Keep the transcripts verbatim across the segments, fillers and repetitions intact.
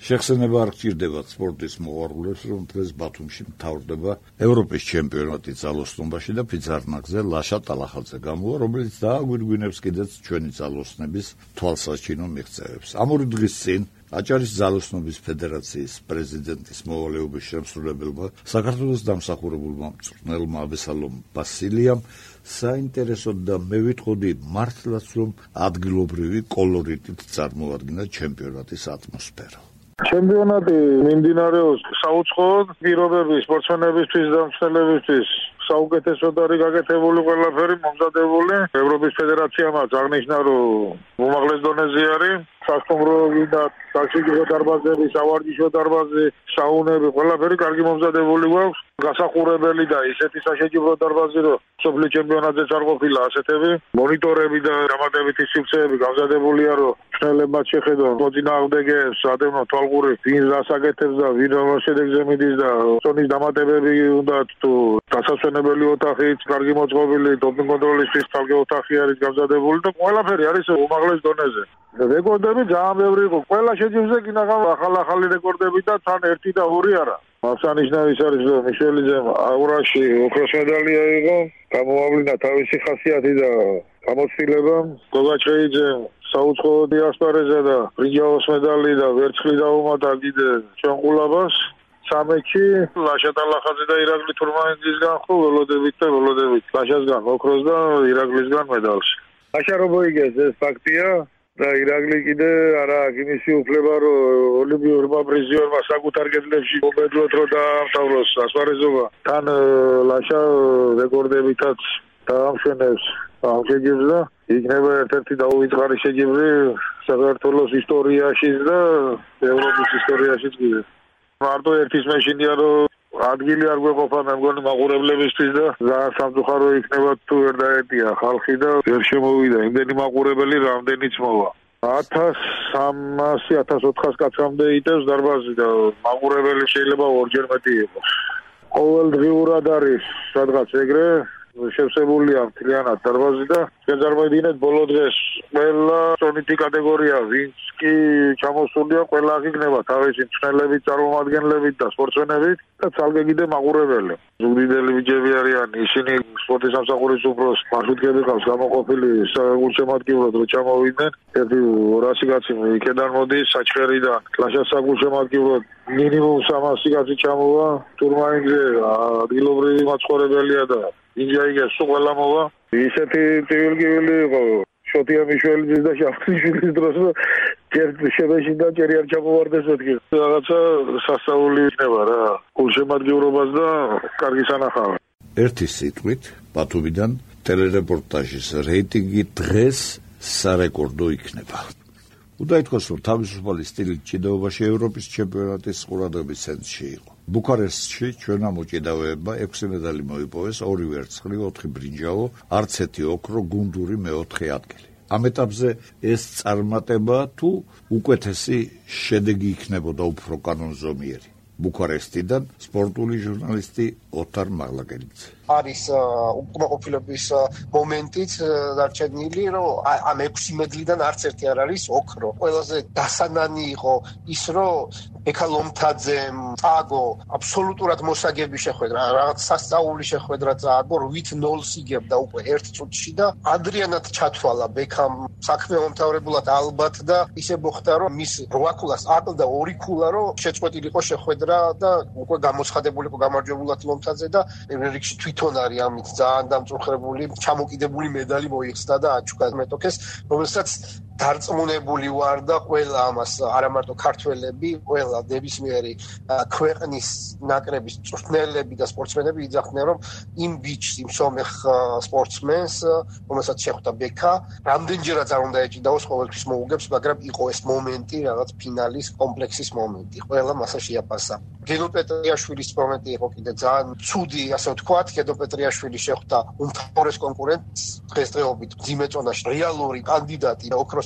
შეხსენება არ გჭირდებათ სპორტის მოყვარულებს, რომ დღეს ბათუმში მთავრდება ევროპის ჩემპიონატი ძალოსნობაში და ფიცარნაკზე ლაშა ტალახაძე გამოვა, რომელიც დააგვირგვინებს კიდეც ჩვენი ძალოსნების თვალსაჩინო მიღწევებს. ამ ორი დღის წინ აჭარის ძალოსნობის ფედერაციის პრეზიდენტის მოვალეობის შემსრულებელმა საქართველოს დამსახურებულმა მწვრთნელმა აბესალომ ბასილიამ საინტერესოდ და მე ვიტყოდი მართლაც რომ ადგილობრივი კოლორიტით წარმოადგინა ჩემპიონატის ატმოსფერო. ჩემპიონატი მიმდინარეობს საუცხოოდ პირობების სპორტსმენებისთვის და მწვრთნელებისთვის საუკეთესოდ არის გაკეთებული ყველაფერი მომზადებული. ევროპის ფედერაციამ აღნიშნა რომ უმაღლეს დონეზე არის სასტუმროები და საშიჯო დარბაზები, სავარჯიშო დარბაზი, საუნები, ყველაფერი კარგი მომზადებული გვაქვს. გასახურებელი და ისეთი საშიჯო დარბაზი, რომ სოფლის ჩემპიონატზეც არ ყოფილა ასეთები. მონიტორები და დამატებითი სივრცეები გამზადებულია, რომ მწვრთნელებმა შეხედონ მოწინააღმდეგეებს, ადევნო თვალყური ვინ რასაკეთებს და ვინ რა შედეგზე მიდის და წონის დამატებები უნდათ თუ დასასვენებელი ოთახიც კარგი მოწყობილი, დოპინგ კონტროლისთვის თავი ოთახი არის გამზადებული და ყველაფერი არის უმაღლეს დონეზე. რეკორდები ძალიან ბევრი იყო. ყველა შეჯიბრზე გინაღამ ახალ-ახალი რეკორდები და თან ერთი და ორი არა. აღსანიშნავი ის არის, რომ მიშელიძემ აურაში ოქროს მედალი აიღო, გამოავლინა თავისი ხასიათი და გამოცდილება. გოგაჩეიძემ საუცხოოდ იასპარეზა და ბრინჯაოს მედალი და ვერცხლი დაუმატა კიდე ჩვენყულაბას. სამეჩი ლაშა ტალახაძე და ირაკლი თურმანიძისგან ხო ველოდებით და ველოდებით. ლაშასგან ოქროს და ირაკლისგან მედალში. ლაშა რო მოიგეს ეს ფაქტია. და ირაკლი კიდე არა იმისი უფლება რომ ოლიმპიურმა პრიზიორმა საკუთარ კედლებში მომედლოთ რომ დაამთავროს ასპარეზობა. თან ლაშა რეკორდებითაც დაამშვენებს ამ შეჯიბრზე. იქნება ერთ-ერთი დაუვიწყარი შეჯიბრი საქართველოს ისტორიაში და ევროპის ისტორიაშიც კიდე. მარტო ერთის მეშინია რომ ადგილი არ გვეყოფა მე მგონი მაყურებლებისთვის და ძალიან სამწუხარო იქნება თუ ვერ დაეტია ხალხი და ვერ შემოვიდა იმდენი მაყურებელი რამდენიც მოვა. ათას სამასი ათას ოთხას კაცამდე იტევს დარბაზი და მაყურებელი შეიძლება ორჯერ მეტი იყოს. ყოველდღიურად არის სადღაც ეგრე შევსებულია მთლიანად დარბაზი და შეძარბედინეთ ბოლო დღეს ყველა წონითი კატეგორია ვინც კი ჩამოსულია ყველა იქნება თავისი მწვრთნელებით, წარმომადგენლებით და სპორტსმენებით და ცალკე კიდე მაყურებელი. ზუგდიდელი ბიჭები არიან, ისინი სპორტის სამსახურის უფროს მარშრუტკები ყავს გამოყოფილი საგულშემატკივროდ რომ ჩამოვიდნენ. ერთი ორასი კაცი იქიდან მოდის საჩხერიდან, ლაშას საგულშემატკივროდ მინიმუმ სამასი კაცი ჩამოვა. თურმანიძე ადგილობრივი მაცხოვრებელია და ინჯაიგეს სულ ყველა მოვა. ისეთი ტივილგივილი იყო შოტია მიშველიძის და შახტიშვილის დროს რომ ჯერ შებეში და ჯერი არ ჩამოვარდეს მეთქი. რაღაცა სასწაული იქნება რა გულშემატკივრობას და კარგი სანახავი. ერთი სიტყვით ბათუმიდან ტელერეპორტაჟის რეიტინგი დღეს სარეკორდო იქნება. უნდა ითქვას, რომ თავისუფალი სტილით ჭიდაობაში ევროპის ჩემპიონატის ყურადღების ცენტრში იყო. ბუქარესტში ჩვენმა მოჭიდავეებმა ექვსი მედალი მოიპოვეს, ორი ვერცხლი, ოთხი ბრინჯაო, არც ერთი ოქრო, გუნდური მეოთხე ადგილი. ამ ეტაპზე ეს წარმატება თუ უკეთესი შედეგი იქნებოდა უფრო კანონზომიერი. ბუქარესტიდან სპორტული ჟურნალისტი ოთარ მაღლაკელიძე. არის უკმაყოფილების მომენტიც დარჩენილი, რომ ამ ექვსი მედლიდან არც ერთი არ არის ოქრო. ყველაზე დასანანი იყო ის, რომ ეკა ლომთაძემ წააგო აბსოლუტურად მოსაგები შეხვედრა, რაღაც სასწაული შეხვედრა წააგო, რვით ნოლს იგებდა უკვე ერთ წუთში და ადრიანად ჩათვალა ბექამ საქმე მომთავრებულად ალბათ და ისე მოხდა, რომ მის რვა ქულას აკლდა ორი ქულა, რომ შეწყვეტილი იყო შეხვედრა და უკვე გამოცხადებული იყო გამარჯვებულად ლომთაძე და რიგში თვითონ არის ამით ძალიან დამწუხრებული, ჩამოკიდებული მედალი მოიხსნა და აჩუქა მეტოქეს, რომელსაც დარწმუნებული ვარ და ყველა ამას არა მარტო ქართველები, ყველა ნებისმიერი ქვეყნის ნაკრების მწვრთნელები და სპორტსმენები იძახდნენ, რომ იმ ბიჭს, იმ სომეხ სპორტსმენს, რომელსაც შეხვდა ბექა, რამდენჯერაც არ უნდა ეჭიდაოს, ყოველთვის მოუგებს, მაგრამ იყო ეს მომენტი, რაღაც ფინალის კომპლექსის მომენტი. ყველა მასა შეაფასა. გენო პეტრიაშვილის მომენტი იყო კიდე ძალიან ცუდი, ასე ვთქვათ, გენო პეტრიაშვილი შეხვდა უმთავრეს კონკურენტს დღესდღეობით მძიმე წონაში რეალური კანდიდატი ოქროს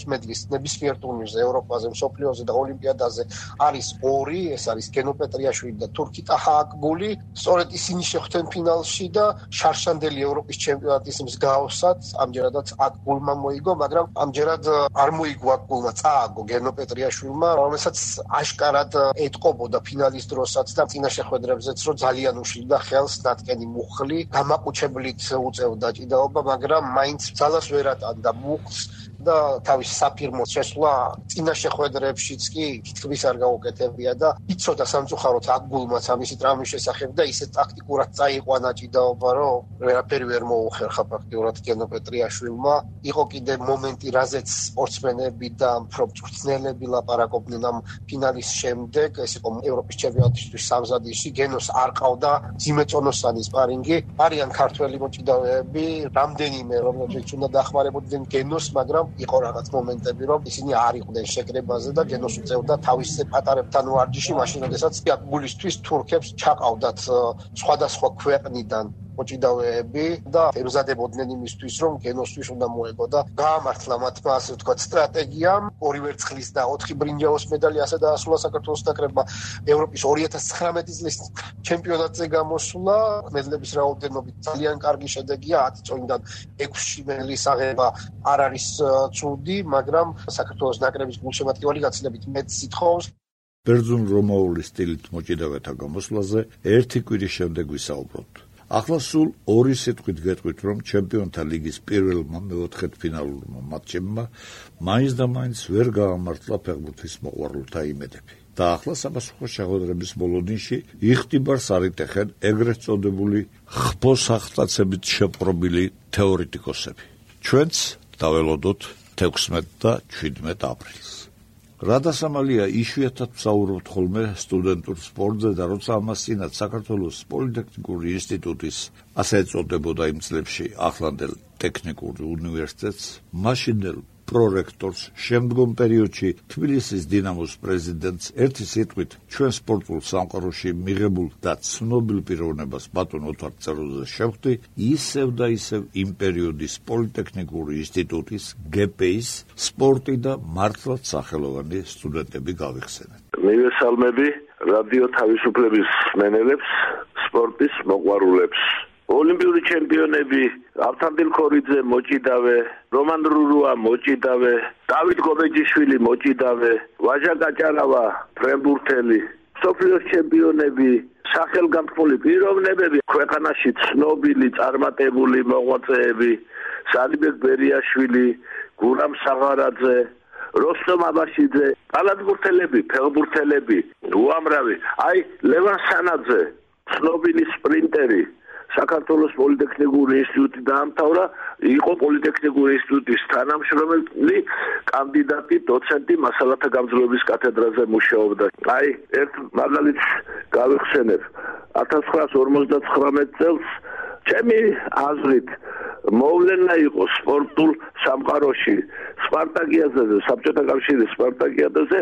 ბრინჯაოს მედლის ნებისმიერ ტურნირზე, ევროპაზე, მსოფლიოზე და ოლიმპიადაზე არის ორი, ეს არის გენო პეტრიაშვილი და თურქიტა ჰააკბული. სწორედ ისინი შეხვდნენ ფინალში და შარშანდელი ევროპის ჩემპიონატის მსგავსად ამჯერადაც აკბულმა მოიგო, მაგრამ ამჯერად არ მოიგო აკბულმა, წააგო გენო პეტრიაშვილმა, რომელსაც აშკარად ეტყობოდა ფინალის დროსაც და წინა შეხვედრებზეც რომ ძალიან უშლიდა ხელს ნატკენი მუხლი, გამაყუჩებლით უწევდა ჭიდაობა, მაგრამ მაინც ძალას ვერ ატანდა მუხლს და თავის საფირმო შესვლა წინა შეხვედრებშიც კი თითქმის არ გაუკეთებია და იცოდა სამწუხაროდ აკბულმაც ამისი ტრამვის შესახებ და ისე ტაქტიკურად წაიყვანა ჭიდაობა, რომ ვერაფერი ვერ მოუხერხა ფაქტიურად გენო პეტრიაშვილმა. იყო კიდე მომენტი, რაზეც სპორტსმენები და მფრობწვრთნელები ლაპარაკობდნენ ამ ფინალის შემდეგ, ეს იყო ევროპის ჩემპიონატისთვის სამზადისში, გენოს არ ყავდა ძიმეწონოსანი სპარინგი. არიან ქართველი მოჭიდავეები, რამდენიმე რომელშიც უნდა დახმარებოდნენ გენოს, მაგრამ იყო რაღაც მომენტები, რომ ისინი არ იყვნენ შეკრებაზე და გენოს უწევდა თავის პატარებთან ვარჯიში, მაშინ როდესაც აკბულისთვის თურქებს ჩაყავდათ სხვადასხვა ქვეყნიდან მოჭიდავეები და ემზადებოდნენ იმისთვის, რომ გენოსთვის უნდა მოეგო და გაამართლა მათმა, ასე ვთქვათ, სტრატეგიამ. ორი ვერცხლის და ოთხი ბრინჯაოს მედალი ასე დაასრულა საქართველოს ნაკრებმა ევროპის ორი ათას ცხრამეტი წლის ჩემპიონატზე გამოსულა. მედლების რაოდენობით ძალიან კარგი შედეგია, ათი წონიდან ექვსში მედლის აღება არ არის ცუდი, მაგრამ საქართველოს ნაკრების გულშემატკივარი გაცილებით მეტს ითხოვს. ბერძნულ-რომაული სტილით მოჭიდავეთა გამოსვლაზე ერთი კვირის შემდეგ ვისაუბროთ. ახლა სულ ორი სიტყვით გეტყვით, რომ ჩემპიონთა ლიგის პირველმა მეოთხედფინალურმა მატჩებმა მაინც და მაინც ვერ გაამართლა ფეხბურთის მოყვარულთა იმედები. და ახლა საპასუხო შეხვედრების ბოლოდინში იხტიბარს არიტეხენ ეგრეთ წოდებული ხბოს-ახტაცებით შეპყრობილი თეორეტიკოსები. ჩვენც დაველოდოთ თექვსმეტ და შვიდმეტ აპრილს. რადასამალია იშვიათად ვსაუბრობთ ხოლმე სტუდენტურ სპორტზე და როცა ამას წინათ საქართველოს პოლიტექნიკური ინსტიტუტის, ასე ეწოდებოდა იმ წლებში, ახლანდელ ტექნიკურ უნივერსიტეტს, მაშინდელ პრორექტორს, შემდგომ პერიოდში თბილისის დინამოს პრეზიდენტს ერთი სიტყვით ჩვენ სპორტულ სამყაროში მიღებულ და ცნობილ პიროვნებას ბატონ ოთარ წეროზე შევხვდი, ისევ და ისევ იმ პერიოდის პოლიტექნიკური ინსტიტუტის გპ-ის სპორტი და მართლაც სახელოვანი სტუდენტები გავიხსენეთ. მივესალმები რადიო თავისუფლების მსმენელებს, სპორტის მოყვარულებს. ოლიმპიური ჩემპიონები ავთანდილ ქორიძე მოჭიდავე, რომან რურუა მოჭიდავე, დავით გობეჯიშვილი მოჭიდავე, ვაჟა გაჭარავა ფრენბურთელი, მსოფლიოს ჩემპიონები, სახელგანთქმული პიროვნებები, ქვეყანაში ცნობილი წარმატებული მოღვაწეები, სალიბეკ ბერიაშვილი, გურამ საღარაძე, როსტომ აბაშიძე, კალათბურთელები, ფეხბურთელები, უამრავი, აი ლევან სანაძე, ცნობილი სპრინტერი, საქართველოს პოლიტექნიკური ინსტიტუტი დაამთავრა, იყო პოლიტექნიკური ინსტიტუტის თანამშრომელი, კანდიდატი, დოცენტი, მასალათა გამძლეობის კათედრაზე მუშაობდა. აი, ერთ მაგალითს გავიხსენებ. ათას ცხრაას ორმოცდაცხრამეტ წელს ჩემი აზრით მოვლენა იყო სპორტულ სამყაროში, სპარტაკიადაზე, საბჭოთა კავშირის სპარტაკიადაზე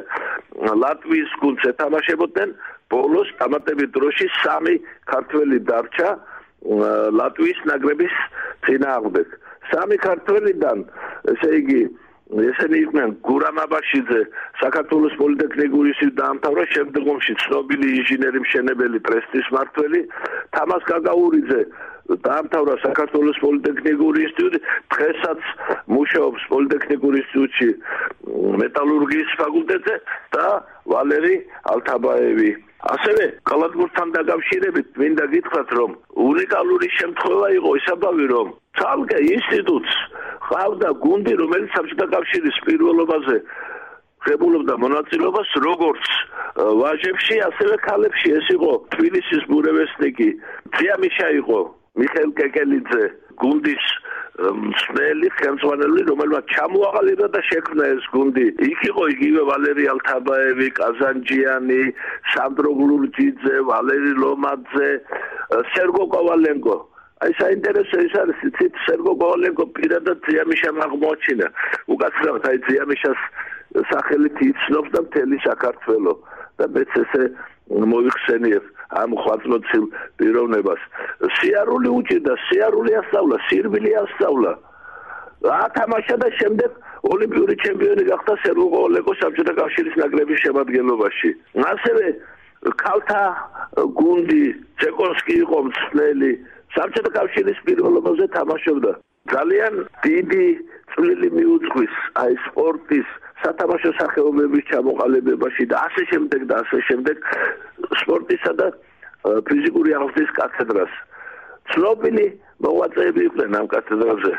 ლატვიის გუნდს ეთამაშებოდნენ, ბოლოს დამატებით დროში სამი ქართველი დარჩა ლატვიის ნაკრების წინააღმდეგ. სამი ქართველიდან, ესე იგი, ესენი იყვნენ გურამ აბაშიძე, საქართველოს პოლიტექნიკური ინსტიტუტი დაამთავრა, შემდგომში ცნობილი ინჟინერი მშენებელი ტრესტის მმართველი, თამაზ გაგაურიძე დაამთავრა საქართველოს პოლიტექნიკური ინსტიტუტი, დღესაც მუშაობს პოლიტექნიკურ ინსტიტუტში მეტალურგიის ფაკულტეტზე და ვალერი ალთაბაევი. ასევე კალათბურთთან დაკავშირებით მინდა გითხრათ, რომ უნიკალური შემთხვევა იყო ისაბავი, რომ ცალკე ინსტიტუტს ყავდა გუნდი, რომელიც საბჭოთა კავშირის პირველობაზე ღებულობდა მონაწილეობას როგორც ვაჟებში, ასევე ქალებში. ეს იყო თბილისის ბურევესნიკი, ძიამიშა იყო მიხეილ კეკელიძე, გუნდის მსმელი, ხელმძღვანელი, რომელმაც ჩამოაყალიბა და შექმნა ეს გუნდი. იქ იყო იგივე ვალერი ალთაბაევი, კაზანჯიანი, სანდრო გლურჯიძე, ვალერი ლომაძე, სერგო კოვალენკო. აი საინტერესო ის არის, იცით, სერგო კოვალენკო პირადად ძიამიშამ აღმოაჩინა. უკაცრავად აი ძიამიშას სახელით იცნობს და მთელი საქართველო და მეც ესე მოიხსენიებ ამ ხვაწლოცილ პიროვნებას. სიარული უჭირდა, სიარული ასწავლა, სირბილი ასწავლა. ათამაშა და შემდეგ ოლიმპიური ჩემპიონი გახდა სერბო-კროატული საბჭოთა კავშირის ნაკრების შემადგენლობაში. ასევე ქალთა გუნდი ჩეკოსკი იყო მწვრთნელი საბჭოთა კავშირის პირველობაზე თამაშობდა. ძალიან დიდი წვლილი მიუძღვის აი სპორტის სათამაშო სახეობების ჩამოყალიბებაში და ასე შემდეგ და ასე შემდეგ სპორტისა და ფიზიკური აღზრდის კათედრას. ცნობილი მოღვაწეები იყვნენ ამ კათედრაზე.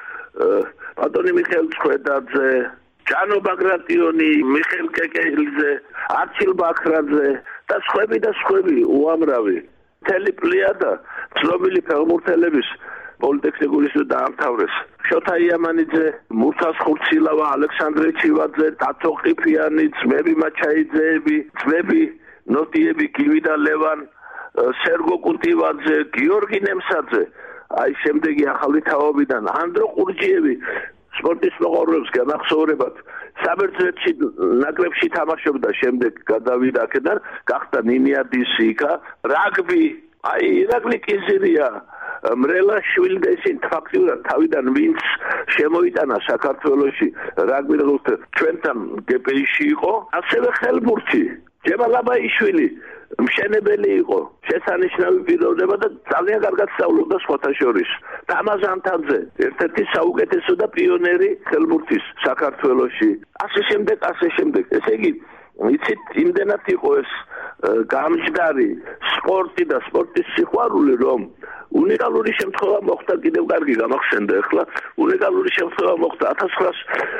ბატონი მიხეილ ცხვედაძე, ჯანო ბაგრატიონი, მიხეილ კეკელიძე, არჩილ ბაქრაძე და სხვები და სხვები უამრავი. მთელი პლიადა ცნობილი ფეხბურთელების პოლიტექნიკური ინსტიტუტი დაამთავრეს. შოთა იამანიძე, მურთას ხურცილავა, ალექსანდრე ჩივაძე, დათო ყიფიანი, ძმები მაჩაიძეები, ძმები ნოტიები, გივი და ლევან, სერგო კუტივაძე, გიორგი ნემსაძე, აი შემდეგი ახალი თაობიდან ანდრო ყურჯიევი სპორტის მოყვარულებს განახსოვრებათ საბერძნეთში ნაკრებში თამაშობდა, შემდეგ გადავიდა აქედან, გახდა ნინიადისიკა, რაგბი, აი ირაკლი კიზირია, მრელაშვილი და ისინი ფაქტიურად თავიდან ვინც შემოიტანა საქართველოში რაგბის ჩვენთან გპ-ში იყო, ასევე ხელბურთი ჯემალ აბაიშვილი მშენებელი იყო, შესანიშნავი პიროვნება და ძალიან კარგად სწავლობდა სხვათა შორის. თამაზ ანთაძე, ერთ-ერთი საუკეთესო და პიონერი ხელბურთის საქართველოში. ასე შემდეგ, ასე შემდეგ. ესე იგი, იცით, იმდენად იყო ეს გამჯდარი სპორტი და სპორტის სიყვარული, რომ უნიკალური შემთხვევა მოხდა, კიდევ კარგი გამახსენდა ახლა, უნიკალური შემთხვევა მოხდა ათას ცხრაას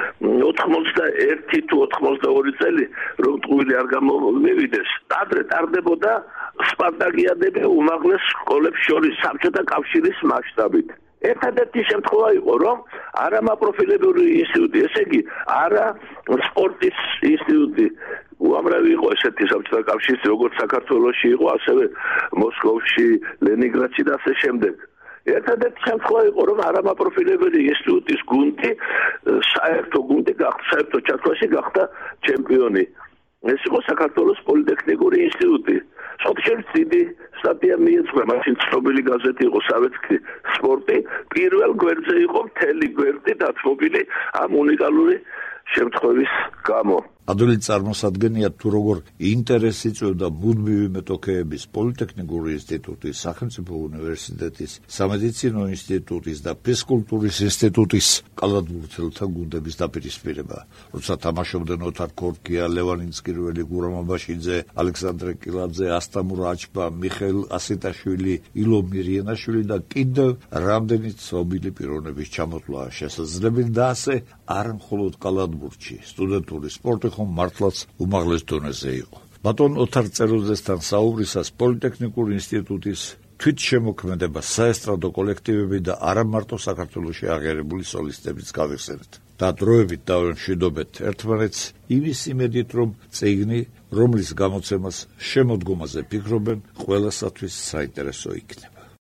ოთხმოცდაერთი თუ ოთხმოცდაორი წელი, რომ ტყუილი არ გამომივიდეს. ადრე ტარდებოდა სპარტაკიადები უმაღლეს სკოლებს შორის საბჭოთა კავშირის მასშტაბით. ერთადერთი შემთხვევა იყო, რომ არა მაპროფილებული ინსტიტუტი, ესე იგი, არა სპორტის ინსტიტუტი. უამრავი იყო ესეთი საბჭოთა კავშირის, როგორც საქართველოში იყო, ასევე მოსკოვში, ლენინგრადში და ასე შემდეგ. ერთადერთი შემთხვევა იყო, რომ არა მაპროფილებელი ინსტიტუტის გუნდი, საერთო გუნდი გახდა, საერთო ჩათვლაში გახდა ჩემპიონი. ეს იყო საქართველოს პოლიტექნიკური ინსტიტუტი. სოციალისტ დიდი სტატია მიეძღვნა, მაშინ ცნობილი გაზეთი იყო სავეთკი სპორტი, პირველ გვერდზე იყო მთელი გვერდი დათმობილი ამ უნიკალური შემთხვევის გამო. ადვილი წარმოსადგენია თუ როგორ ინტერესი წვევდა მუდმივი მეტოქეების პოლიტექნიკური ინსტიტუტის, სახელმწიფო უნივერსიტეტის, სამედიცინო ინსტიტუტის და ფიზკულტურის ინსტიტუტის კალათბურთელთა გუნდების დაპირისპირება. როცა თამაშობდნენ ოთარ ქორკია, ლევან ინცკირველი, გურამ აბაშიძე, ალექსანდრე კილაძე, ასტამურ აჩბა, მიხეილ ასიტაშვილი, ილო მირიანაშვილი და კიდევ რამდენი ცნობილი პიროვნების ჩამოთვლა შესაძლებელი და ასე არა მხოლოდ კალათბურთში, სტუდენტური სპორტი მართლაც უმაღლეს დონეზე იყო. ბატონ ოთარ წეროზესთან საუბრისას პოლიტექნიკური ინსტიტუტის თვითშემოქმედება, საესტრადო კოლექტივები და არა მარტო საქართველოში აღიარებული სოლისტებიც გავიხსენეთ. და დროებით დავემშვიდობეთ ერთმანეთს იმის იმედით, რომ წიგნი, რომლის გამოცემას შემოდგომაზე ფიქრობენ, ყველასათვის საინტერესო იქნება.